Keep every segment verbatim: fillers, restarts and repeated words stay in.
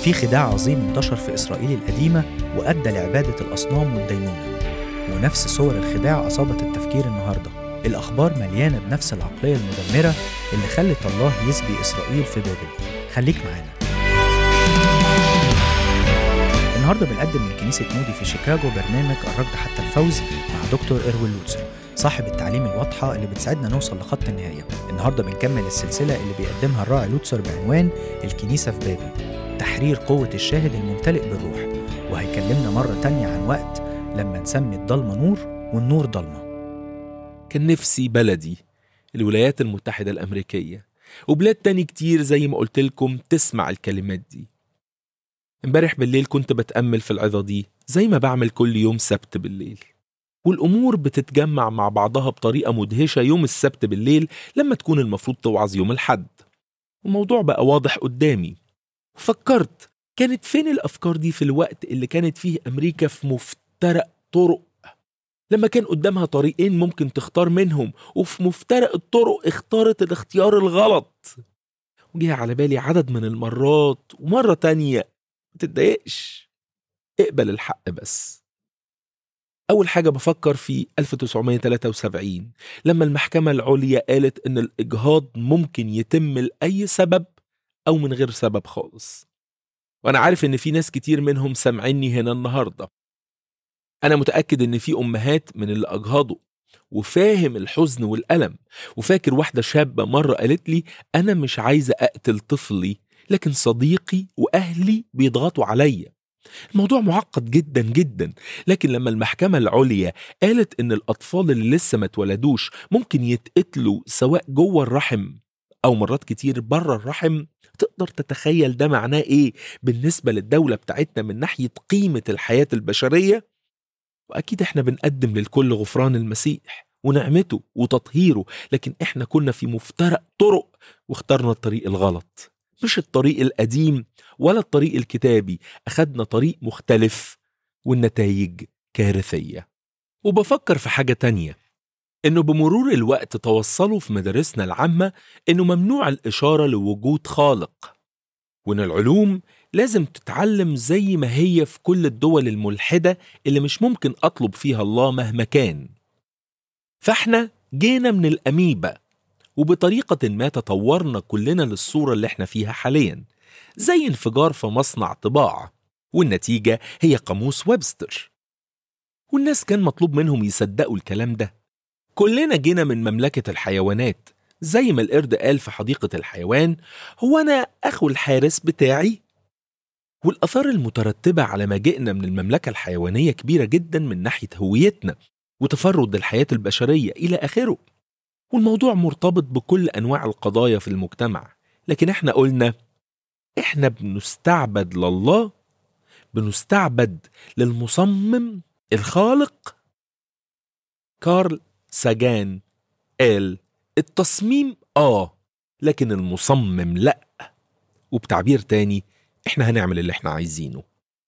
في خداع عظيم انتشر في إسرائيل القديمة وأدى لعبادة الأصنام والدينونة، ونفس صور الخداع أصابت التفكير النهاردة. الأخبار مليانة بنفس العقلية المدمرة اللي خلت الله يسبي إسرائيل في بابل. خليك معانا. النهاردة بنقدم من كنيسة مودي في شيكاغو برنامج الركض حتى الفوز مع دكتور إروين لوتسر، صاحب التعليم الواضحة اللي بتساعدنا نوصل لخط النهاية. النهاردة بنكمل السلسلة اللي بيقدمها الراعي لوتسر بعنوان الكنيسة في بابل، تحرير قوة الشاهد الممتلئ بالروح. وهيكلمنا مرة تانية عن وقت لما نسمي الضلمة نور والنور ضلمة. كان نفسي بلدي الولايات المتحدة الأمريكية وبلاد تاني كتير زي ما قلت لكم تسمع الكلمات دي. امبارح بالليل كنت بتأمل في العظة دي زي ما بعمل كل يوم سبت بالليل، والأمور بتتجمع مع بعضها بطريقة مدهشة يوم السبت بالليل لما تكون المفروض توعظ يوم الحد. الموضوع بقى واضح قدامي، وفكرت كانت فين الأفكار دي في الوقت اللي كانت فيه أمريكا في مفترق طرق، لما كان قدامها طريقين ممكن تختار منهم، وفي مفترق الطرق اختارت الاختيار الغلط. وجه على بالي عدد من المرات، ومرة تانية ما تتضايقش، اقبل الحق بس. أول حاجة بفكر في ألف وتسعمية وتلاتة وسبعين لما المحكمة العليا قالت إن الإجهاض ممكن يتم لأي سبب أو من غير سبب خالص. وأنا عارف إن في ناس كتير منهم سمعني هنا النهاردة. أنا متأكد إن في أمهات من اللي أجهضوا وفاهم الحزن والألم، وفاكر واحدة شابة مرة قالت لي أنا مش عايزة أقتل طفلي، لكن صديقي وأهلي بيضغطوا عليا. الموضوع معقد جدا جدا، لكن لما المحكمة العليا قالت إن الأطفال اللي لسه ما اتولدوش ممكن يتقتلوا سواء جوه الرحم أو مرات كتير بره الرحم، تقدر تتخيل ده معناه إيه بالنسبة للدولة بتاعتنا من ناحية قيمة الحياة البشرية؟ وأكيد إحنا بنقدم للكل غفران المسيح ونعمته وتطهيره، لكن إحنا كنا في مفترق طرق واخترنا الطريق الغلط، مش الطريق القديم ولا الطريق الكتابي، أخدنا طريق مختلف والنتائج كارثية. وبفكر في حاجة تانية، إنه بمرور الوقت توصلوا في مدارسنا العامة إنه ممنوع الإشارة لوجود خالق، وإن العلوم لازم تتعلم زي ما هي في كل الدول الملحدة اللي مش ممكن أطلب فيها الله مهما كان. فإحنا جينا من الأميبا، وبطريقة ما تطورنا كلنا للصورة اللي احنا فيها حاليا، زي انفجار في مصنع طباعة، والنتيجة هي قاموس ويبستر. والناس كان مطلوب منهم يصدقوا الكلام ده. كلنا جينا من مملكة الحيوانات، زي ما القرد قال في حديقة الحيوان هو أنا أخو الحارس بتاعي. والأثار المترتبة على ما جئنا من المملكة الحيوانية كبيرة جدا من ناحية هويتنا وتفرد الحياة البشرية إلى آخره. والموضوع مرتبط بكل أنواع القضايا في المجتمع، لكن احنا قلنا احنا بنستعبد لله، بنستعبد للمصمم الخالق. كارل ساجان قال التصميم آه لكن المصمم لأ، وبتعبير تاني احنا هنعمل اللي احنا عايزينه.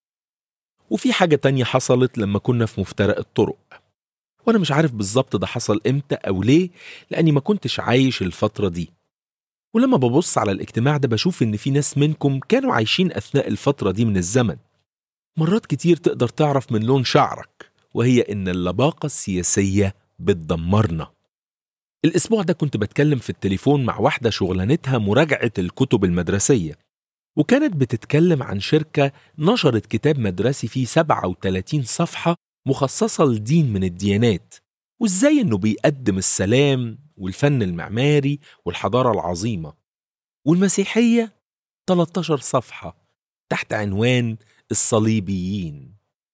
وفي حاجة تانية حصلت لما كنا في مفترق الطرق، وانا مش عارف بالظبط ده حصل امتى او ليه، لاني ما كنتش عايش الفترة دي. ولما ببص على الاجتماع ده بشوف ان في ناس منكم كانوا عايشين اثناء الفترة دي من الزمن. مرات كتير تقدر تعرف من لون شعرك، وهي ان اللباقة السياسية بتدمرنا. الاسبوع ده كنت بتكلم في التليفون مع واحدة شغلانتها مراجعة الكتب المدرسية، وكانت بتتكلم عن شركة نشرت كتاب مدرسي فيه سبعة وثلاثين صفحة مخصصة لدين من الديانات، وإزاي إنه بيقدم السلام والفن المعماري والحضارة العظيمة. والمسيحية ثلاثة عشر صفحة تحت عنوان الصليبيين.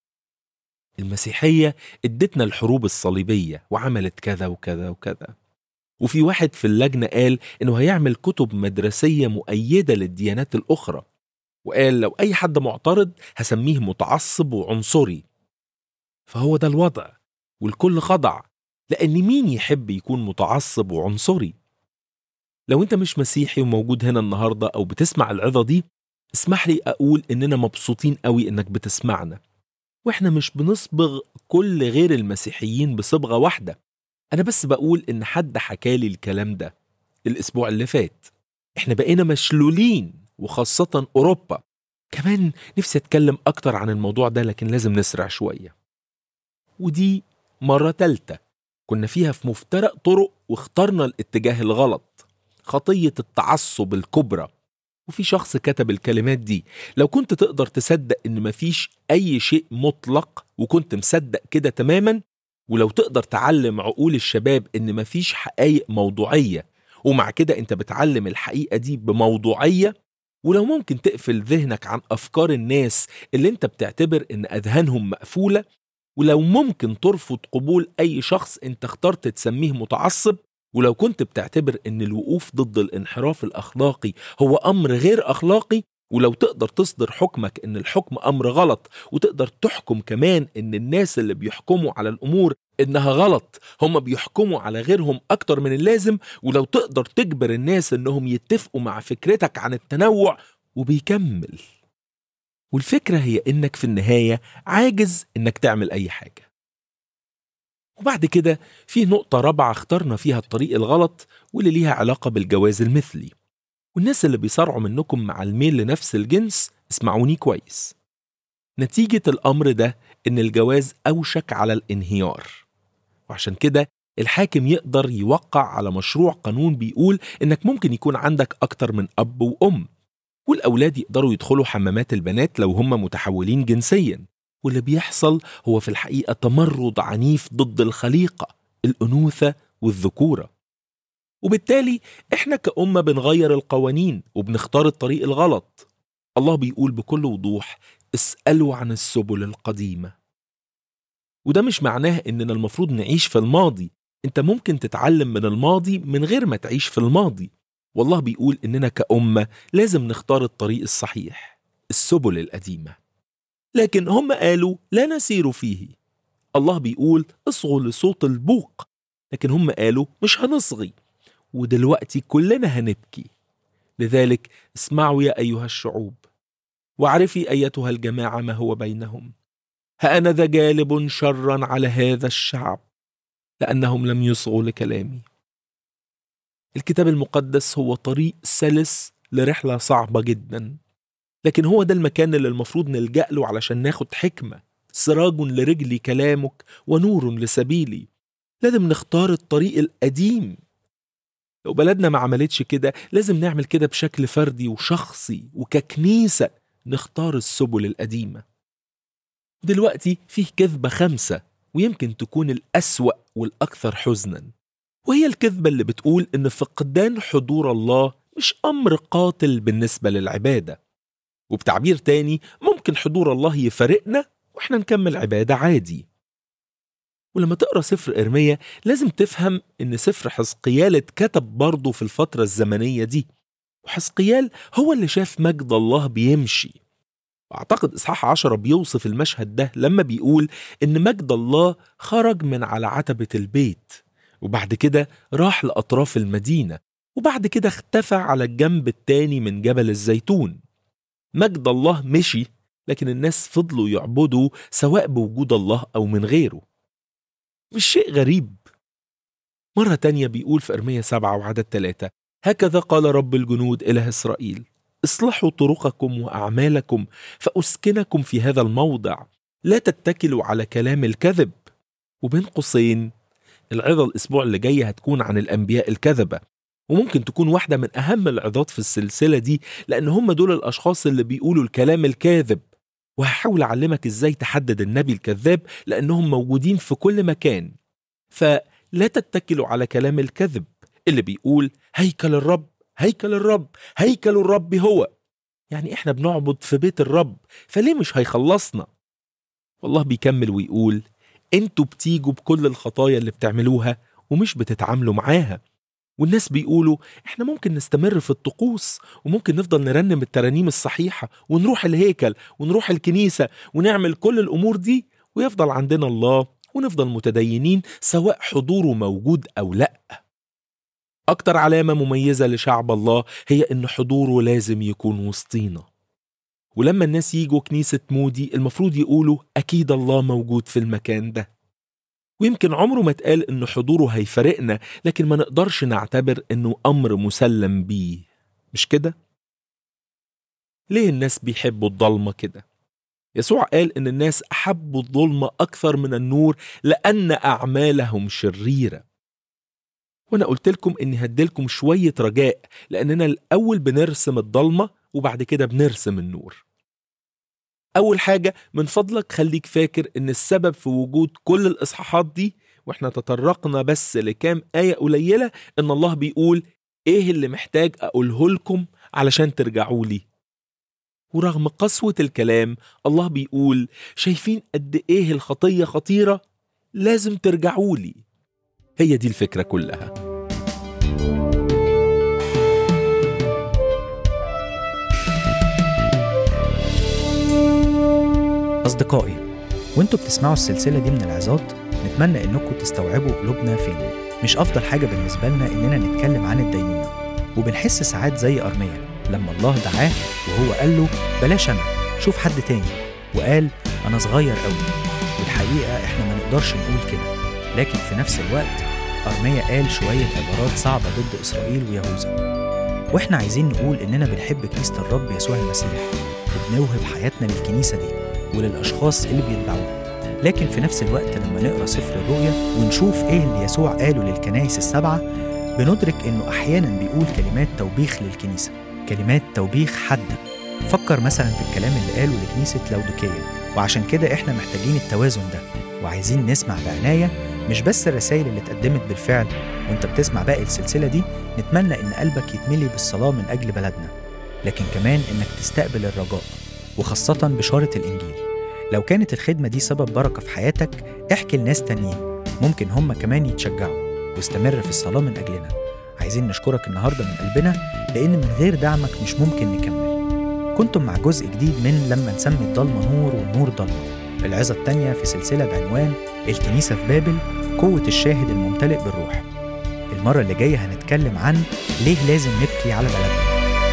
المسيحية ادتنا الحروب الصليبية وعملت كذا وكذا وكذا. وفي واحد في اللجنة قال إنه هيعمل كتب مدرسية مؤيدة للديانات الأخرى، وقال لو أي حد معترض هسميه متعصب وعنصري. فهو ده الوضع، والكل خضع، لأن مين يحب يكون متعصب وعنصري؟ لو أنت مش مسيحي وموجود هنا النهاردة أو بتسمع العظة دي، اسمح لي أقول إننا مبسوطين قوي إنك بتسمعنا، وإحنا مش بنصبغ كل غير المسيحيين بصبغة واحدة. أنا بس بقول إن حد حكالي الكلام ده الأسبوع اللي فات. إحنا بقينا مشلولين، وخاصة أوروبا كمان نفسي أتكلم أكتر عن الموضوع ده، لكن لازم نسرع شوية. ودي مرة تالتة كنا فيها في مفترق طرق واخترنا الاتجاه الغلط، خطية التعصب الكبرى. وفي شخص كتب الكلمات دي: لو كنت تقدر تصدق إن مفيش أي شيء مطلق وكنت مصدق كده تماما، ولو تقدر تعلم عقول الشباب إن مفيش حقائق موضوعية ومع كده أنت بتعلم الحقيقة دي بموضوعية، ولو ممكن تقفل ذهنك عن أفكار الناس اللي أنت بتعتبر إن أذهانهم مقفولة، ولو ممكن ترفض قبول أي شخص أنت اخترت تسميه متعصب، ولو كنت بتعتبر إن الوقوف ضد الانحراف الأخلاقي هو أمر غير أخلاقي، ولو تقدر تصدر حكمك إن الحكم أمر غلط، وتقدر تحكم كمان إن الناس اللي بيحكموا على الأمور إنها غلط هم بيحكموا على غيرهم أكتر من اللازم، ولو تقدر تجبر الناس إنهم يتفقوا مع فكرتك عن التنوع، وبيكمل. والفكرة هي إنك في النهاية عاجز إنك تعمل أي حاجة. وبعد كده في نقطة رابعة اخترنا فيها الطريق الغلط واللي ليها علاقة بالجواز المثلي. والناس اللي بيصارعوا منكم مع الميل لنفس الجنس اسمعوني كويس. نتيجة الأمر ده إن الجواز أوشك على الانهيار، وعشان كده الحاكم يقدر يوقع على مشروع قانون بيقول إنك ممكن يكون عندك أكتر من أب وأم، والأولاد يقدروا يدخلوا حمامات البنات لو هم متحولين جنسيا. واللي بيحصل هو في الحقيقة تمرد عنيف ضد الخليقة، الأنوثة والذكورة. وبالتالي إحنا كأمة بنغير القوانين وبنختار الطريق الغلط. الله بيقول بكل وضوح: اسألوا عن السبل القديمة. وده مش معناه إننا المفروض نعيش في الماضي. أنت ممكن تتعلم من الماضي من غير ما تعيش في الماضي. والله بيقول إننا كأمة لازم نختار الطريق الصحيح، السبل القديمة. لكن هم قالوا لا نسير فيه. الله بيقول اصغوا لصوت البوق، لكن هم قالوا مش هنصغي، ودلوقتي كلنا هنبكي. لذلك اسمعوا يا أيها الشعوب، واعرفي أيتها الجماعة ما هو بينهم. هأنا ذا جالب شرا على هذا الشعب لأنهم لم يصغوا لكلامي. الكتاب المقدس هو طريق سلس لرحلة صعبة جدا، لكن هو ده المكان اللي المفروض نلجأ له علشان ناخد حكمة. سراج لرجلي كلامك ونور لسبيلي. لازم نختار الطريق القديم. لو بلدنا ما عملتش كده، لازم نعمل كده بشكل فردي وشخصي وككنيسة، نختار السبل القديمة. دلوقتي فيه كذبة خمسة، ويمكن تكون الأسوأ والأكثر حزنا، وهي الكذبة اللي بتقول إن فقدان حضور الله مش أمر قاتل بالنسبة للعبادة. وبتعبير تاني، ممكن حضور الله يفارقنا وإحنا نكمل عبادة عادي. ولما تقرأ سفر إرميا لازم تفهم إن سفر حزقيال اتكتب برضه في الفترة الزمنية دي، وحزقيال هو اللي شاف مجد الله بيمشي. وأعتقد إصحاح عشرة بيوصف المشهد ده لما بيقول إن مجد الله خرج من على عتبة البيت، وبعد كده راح لأطراف المدينة، وبعد كده اختفى على الجنب التاني من جبل الزيتون. مجد الله مشي، لكن الناس فضلوا يعبدوا سواء بوجود الله أو من غيره. مش شيء غريب. مرة تانية بيقول في إرميا سبعة وعدد ثلاثة: هكذا قال رب الجنود إله إسرائيل، اصلحوا طرقكم وأعمالكم فأسكنكم في هذا الموضع، لا تتكلوا على كلام الكذب. وبين قوسين، العظة الأسبوع اللي جاي هتكون عن الأنبياء الكذبة، وممكن تكون واحدة من أهم العظات في السلسلة دي، لأن هم دول الأشخاص اللي بيقولوا الكلام الكاذب. وهحاول أعلمك إزاي تحدد النبي الكذاب، لأنهم موجودين في كل مكان. فلا تتكلوا على كلام الكذب اللي بيقول هيكل الرب هيكل الرب هيكل الرب هو، يعني إحنا بنعبد في بيت الرب، فليه مش هيخلصنا؟ والله بيكمل ويقول انتوا بتيجوا بكل الخطايا اللي بتعملوها ومش بتتعاملوا معاها. والناس بيقولوا احنا ممكن نستمر في الطقوس، وممكن نفضل نرنم الترانيم الصحيحة ونروح الهيكل ونروح الكنيسة ونعمل كل الأمور دي، ويفضل عندنا الله ونفضل متدينين سواء حضوره موجود أو لأ. أكتر علامة مميزة لشعب الله هي إن حضوره لازم يكون وسطينا. ولما الناس ييجوا كنيسة مودي المفروض يقولوا أكيد الله موجود في المكان ده. ويمكن عمره ما اتقال إنه حضوره هيفرقنا، لكن ما نقدرش نعتبر إنه أمر مسلم بيه، مش كده؟ ليه الناس بيحبوا الضلمة كده؟ يسوع قال إن الناس أحبوا الظلمة أكثر من النور لأن أعمالهم شريرة. وأنا قلت لكم إني هديلكم شوية رجاء، لأننا الأول بنرسم الضلمة وبعد كده بنرسم النور. أول حاجة، من فضلك خليك فاكر إن السبب في وجود كل الإصحاحات دي، وإحنا تطرقنا بس لكام آية قليلة، إن الله بيقول إيه اللي محتاج أقوله لكم علشان ترجعوا لي. ورغم قسوة الكلام الله بيقول شايفين قد إيه الخطية خطيرة؟ لازم ترجعوا لي. هي دي الفكرة كلها. أصدقائي، وانتوا بتسمعوا السلسلة دي من العظات، نتمنى انكم تستوعبوا قلوبنا فين. مش أفضل حاجة بالنسبة لنا إننا نتكلم عن الدينونة، وبنحس ساعات زي أرميا لما الله دعاه وهو قال له بلاش أنا، شوف حد تاني، وقال أنا صغير قوي. والحقيقة إحنا ما نقدرش نقول كده، لكن في نفس الوقت أرميا قال شوية عبارات صعبة ضد إسرائيل ويهوذا. وإحنا عايزين نقول إننا بنحب كنيسة الرب يسوع المسيح، وبنوهب حياتنا للكنيسة دي وللأشخاص اللي بيتبعوه. لكن في نفس الوقت لما نقرأ سفر الرؤيا ونشوف إيه اللي يسوع قاله للكنائس السبعة، بندرك إنه أحياناً بيقول كلمات توبيخ للكنيسة، كلمات توبيخ حادة. فكر مثلاً في الكلام اللي قاله لكنيسة لاوديكية. وعشان كده إحنا محتاجين التوازن ده، وعايزين نسمع بعناية مش بس الرسائل اللي اتقدمت بالفعل. وانت بتسمع باقي السلسلة دي، نتمنى إن قلبك يتملي بالصلاة من أجل بلدنا، لكن كمان إنك تستقبل الرجاء، وخاصة بشارة الإنجيل. لو كانت الخدمة دي سبب بركة في حياتك، احكي لناس تانيين، ممكن هم كمان يتشجعوا. واستمر في الصلاة من أجلنا. عايزين نشكرك النهاردة من قلبنا، لأن من غير دعمك مش ممكن نكمل. كنتم مع جزء جديد من لما نسمي الضلمة نور والنور ضلمة، العظة التانية في سلسلة بعنوان الكنيسة في بابل، قوة الشاهد الممتلئ بالروح. المرة اللي جاية هنتكلم عن ليه لازم نبكي على بلدنا.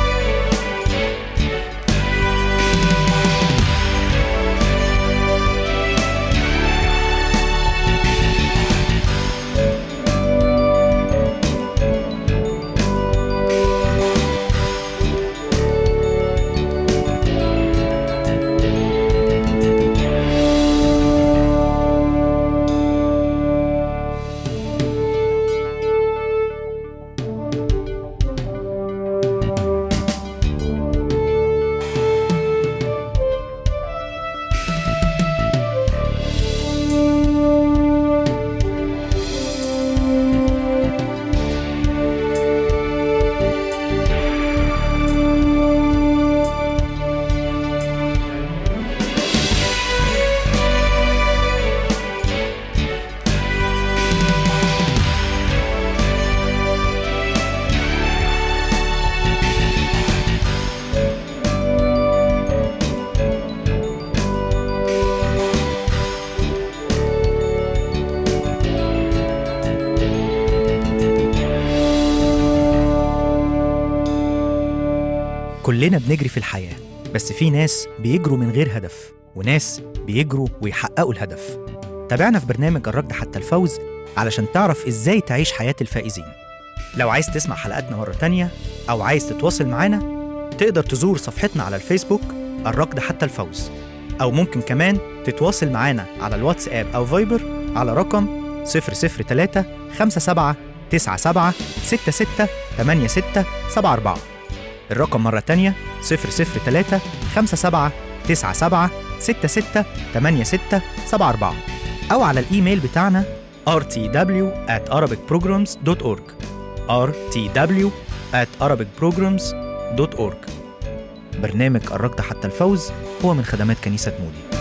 كلنا بنجري في الحياة، بس في ناس بيجروا من غير هدف، وناس بيجروا ويحققوا الهدف. تابعنا في برنامج الركض حتى الفوز علشان تعرف إزاي تعيش حياة الفائزين. لو عايز تسمع حلقاتنا مرة تانية أو عايز تتواصل معنا، تقدر تزور صفحتنا على الفيسبوك الركض حتى الفوز، أو ممكن كمان تتواصل معنا على الواتساب أو فايبر على رقم صفر صفر ثلاثة خمسة سبعة تسعة سبعة ستة ستة ثمانية ستة سبعة أربعة. الرقم مرة تانية صفر صفر ثلاثة خمسة سبعة تسعة سبعة ستة ستة ثمانية ستة سبعة أربعة، أو على الإيميل بتاعنا آر تي دبليو آت أرابيك بروجرامز دوت أورج آر تي دبليو آت أرابيك بروجرامز دوت أورج. برنامج الركض حتى الفوز هو من خدمات كنيسة مودي.